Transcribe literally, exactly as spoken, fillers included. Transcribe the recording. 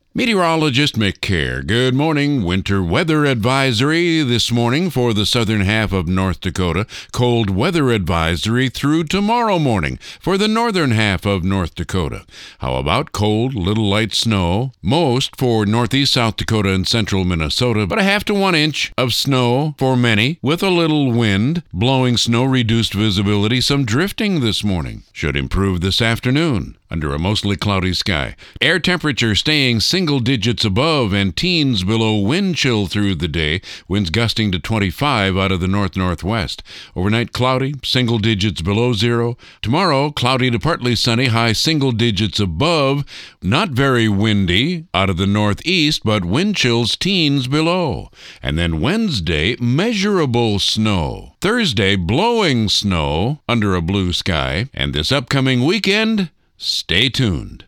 Meteorologist Mick Kerr. Good morning. Winter weather advisory this morning for the southern half of North Dakota. Cold weather advisory through tomorrow morning for the northern half of North Dakota. How about cold, little light snow? Most for northeast South Dakota and central Minnesota, but a half to one inch of snow for many with a little wind. Blowing snow, reduced visibility, some drifting this morning. Should improve this afternoon under a mostly cloudy sky. Air temperature staying single digits above and teens below wind chill through the day. Winds gusting to twenty-five out of the north-northwest. Overnight cloudy, single digits below zero. Tomorrow, cloudy to partly sunny, high single digits above. Not very windy out of the northeast, but wind chills teens below. And then Wednesday, measurable snow. Thursday, blowing snow under a blue sky. And this upcoming weekend, stay tuned.